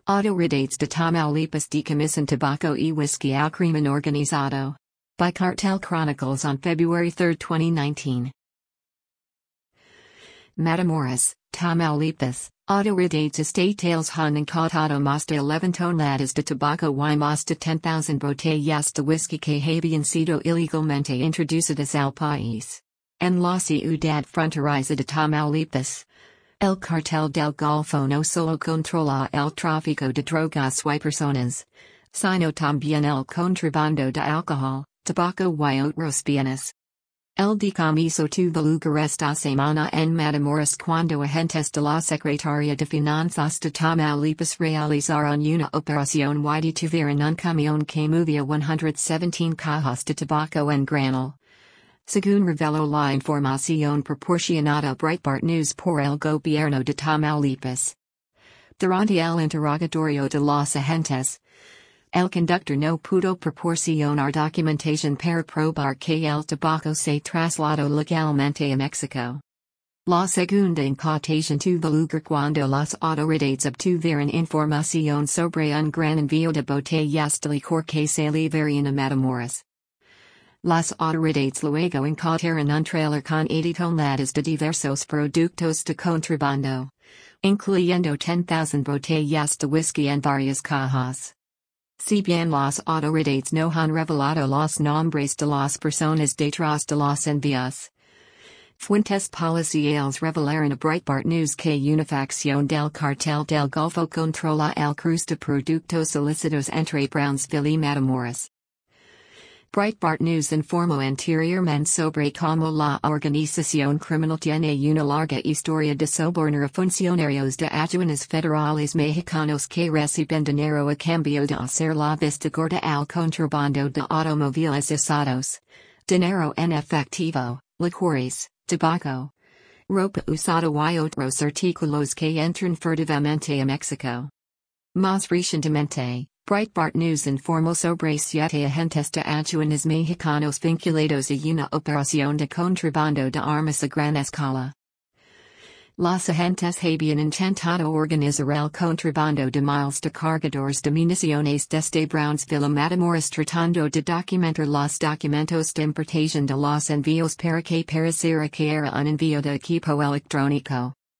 Autoridades de Tamaulipas de Comisión Tabaco y Whisky al Crimen Organizado. By Cartel Chronicles on February 3, 2019. Matamoros, Tamaulipas, Autoridades Estatales han incautado más de 11 toneladas de tabaco y más de 10,000 botellas de whisky que habían sido ilegalmente introducidas al país. En la ciudad fronteriza de Tamaulipas. El cartel del Golfo no solo controla el tráfico de drogas y personas, sino también el contrabando de alcohol, tabaco y otros bienes. El decomiso tuvo lugar esta semana en Matamoros cuando agentes de la Secretaría de Finanzas de Tamaulipas realizaron una operación y detuvieron un camión que movía 117 cajas de tabaco en granel. Según reveló la información proporcionada Breitbart News por el gobierno de Tamaulipas. Durante el interrogatorio de los agentes, el conductor no pudo proporcionar documentación para probar que el tabaco se trasladó legalmente a México. La segunda incautación tuvo lugar cuando las autoridades obtuvieron información sobre un gran envío de botellas de licor que se llevarían a Matamoros. Las autoridades luego incautaron un trailer con 80 toneladas de diversos productos de contrabando, incluyendo 10,000 botellas de whisky en varias cajas. Si bien las autoridades no han revelado los nombres de las personas detrás de los envíos, fuentes policiales revelaron a Breitbart News que una facción del cartel del Golfo controla el cruce de productos ilícitos entre Brownsville y Matamoros. Breitbart News informó anteriormente sobre cómo la organización criminal tiene una larga historia de sobornar a funcionarios de aduanas federales mexicanos que reciben dinero a cambio de hacer la vista gorda al contrabando de automóviles usados, dinero en efectivo, licores, tabaco, ropa usada y otros artículos que entran furtivamente a México. Más recientemente, Breitbart News informó sobre 7 agentes de aduanas mexicanos vinculados a una operación de contrabando de armas a gran escala. Los agentes habían intentado organizar el contrabando de miles de cargadores de municiones desde Brownsville a Matamoros tratando de documentar los documentos de importación de los envíos para que pareciera que era un envío de equipo electrónico.